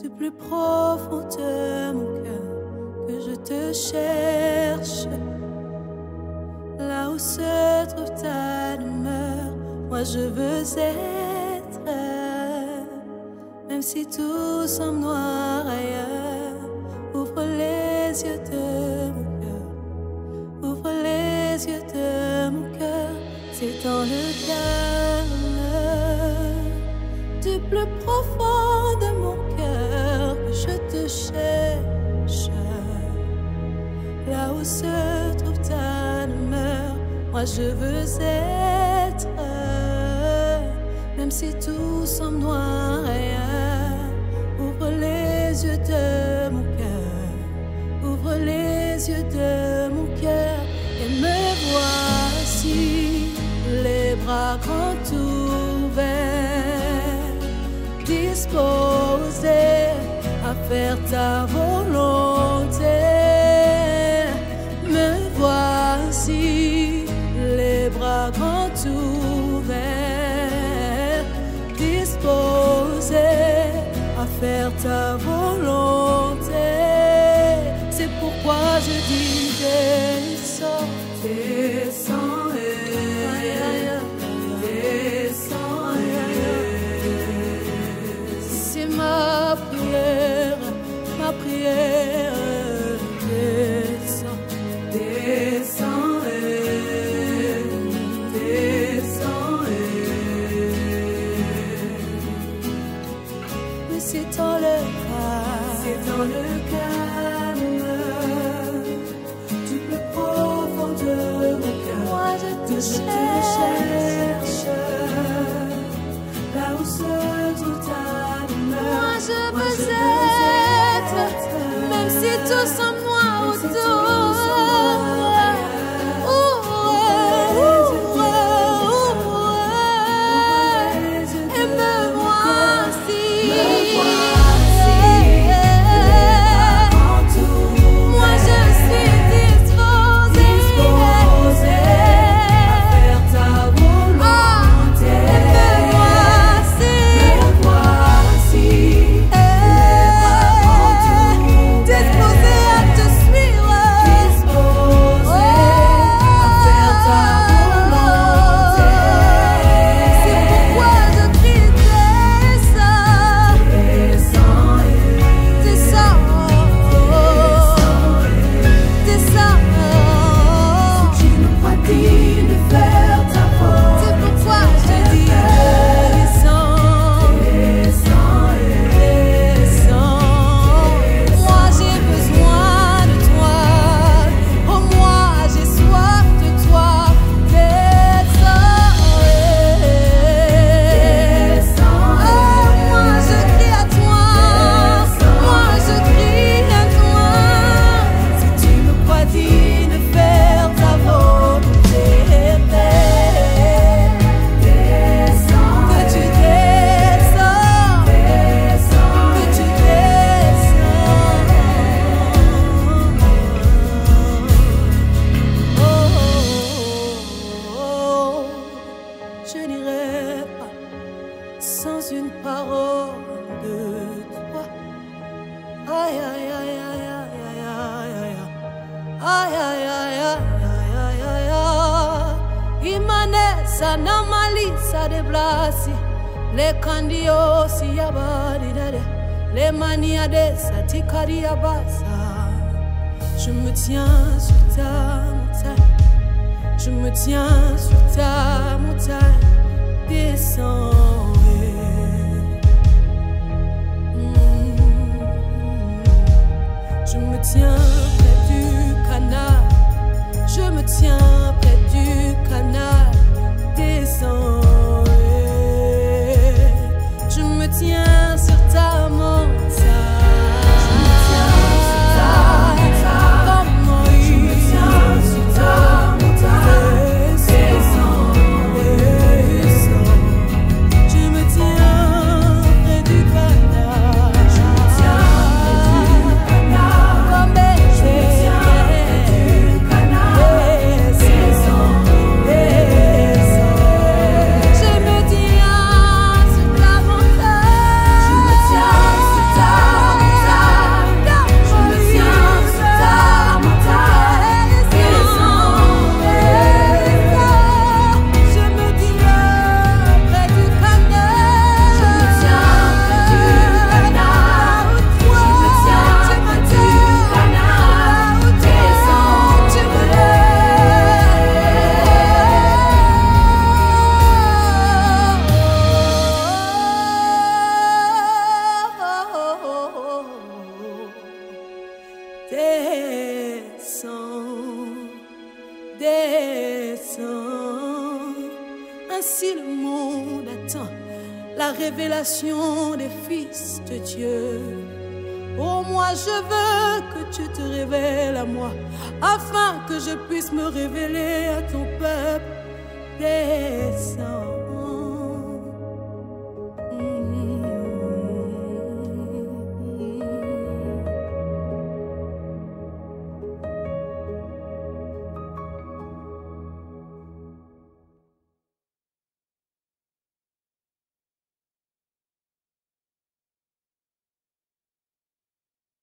du plus profond de mon cœur que je te cherche. Là où se trouve ta demeure, moi je veux être. Même si tout semble noir ailleurs, ouvre les yeux de mon cœur. Ouvre les yeux de mon cœur. C'est dans le calme du plus profond de mon cœur que je te cherche. Là où se trouve ta demeure, moi je veux être. Même si tout semble noir ailleurs, ouvre les yeux de mon cœur. Ouvre les yeux de mon cœur et me voici, les bras grands ouverts, disposés à faire ta volonté. Me voici, les bras grands ouverts, disposés à faire ta volonté. C'est pourquoi je dis descends, descends. C'est ma prière, ma prière. Descends, descends, descends. Mais c'est dans le calme, c'est dans le calme du plus profond de mon cœur. Moi je te cherche, là où se trouve ta demeure. Moi je veux être, même si tout semble noir autour. Et me voici, moi je suis disposée à faire ta volonté. Et me voici, disposée à te suivre, disposée à faire ta volonté. C'est pourquoi je crie descends, descends, descends, descends. Si tu me crois digne de faire ta volonté, c'est pourquoi je dis descends, descends, descends. Moi j'ai besoin de toi, oh moi j'ai soif de toi. Descends, oh moi je crie à toi, moi je crie à toi. Si tu me crois digne de faire ta volonté, descends, que tu descends, que tu descends. Oh, je n'irai pas sans une parole de toi. Aïe aïe aïe aïe aïe aïe aïe aïe aïe aïe aïe aïe. Imanesa na malisa de blasi, le candio si yabadi dade, le mania de satikari abasa. Je me tiens sur ta montagne, je me tiens sur ta montagne. Descends. Je me tiens près du canal, je me tiens près du canal. Descends. Je me tiens sur ta montagne. Je me tiens sur ta montagne. Je me tiens sur ta montagne. Descends, descends. Je me tiens près du canal. Je me tiens près du canal. Comme je me tiens près du canal. Descends, descends. si le monde attend la révélation des fils de Dieu. Oh, moi je veux que tu te révèles à moi, afin que je puisse me révéler à ton peuple.